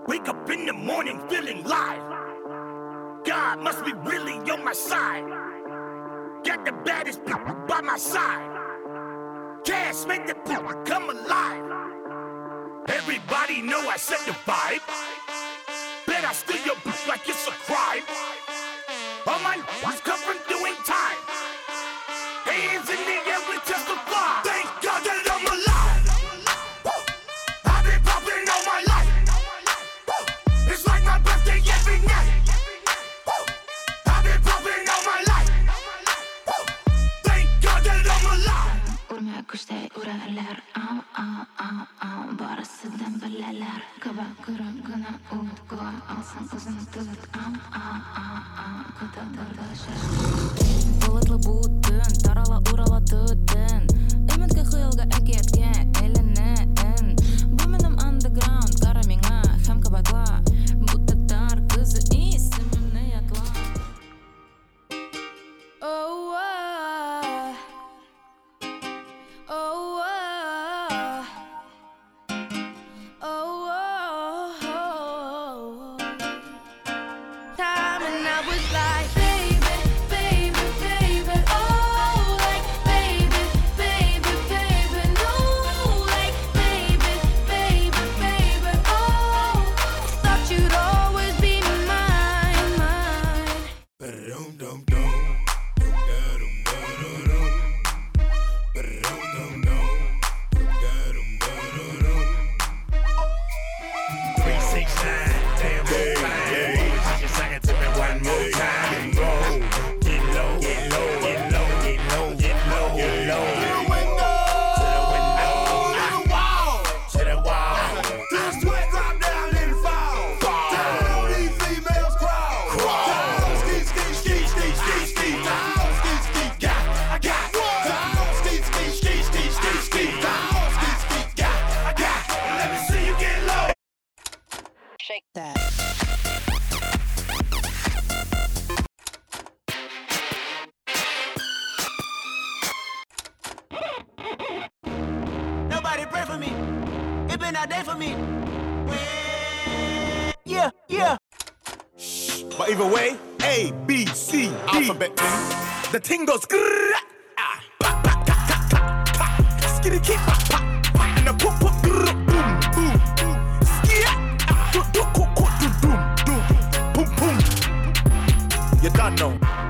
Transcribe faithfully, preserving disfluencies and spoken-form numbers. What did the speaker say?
Wake up in the morning feeling live. God must be really on my side. Got the baddest people by my side. Cash make the people come alive. Everybody know I set the vibe. Bet I steal your bitch like it's a crime. All my ones come from doing time. Hands in the air, we testify. Thank God that I'm alive. Woo! I've been popping all my life. Woo! It's like my birthday every night. Woo! I've been popping all my life. Woo! Thank God that I'm alive. Urma kushte uralar, ah ah ah ah, barasıdan belalar. Kaba kura gına ut goa, alsan uzun tut, ah ah ah ah, kuta dardaşa. Bulutlu buğdun, tarala urala tüdün. Ümitke xıyılga eketke elenen. Bu benim underground, kara minga, hem kabakla. Bu tatar kızı isimimne yakla. Oh, ah. Oh, oh, oh, oh, time and I was like, baby, baby, baby, oh, like, baby, baby, baby, no, like, baby, baby, baby, oh, thought you'd always be mine, mine. Ba-dum-dum-dum. Shake that. Nobody pray for me. It been a day for me. Yeah, yeah. But either way, A, B, C, D. Alphabet thing. The thing goes grrrr, ah, pa, pa, ta, ta, ta, ta. Skitty keep, pa, pa, pa. And the pop, pop, grrrr, boom, boom, boom. Skia, ah, do, do, do, do, do, doom, doom, boom, boom. You done know.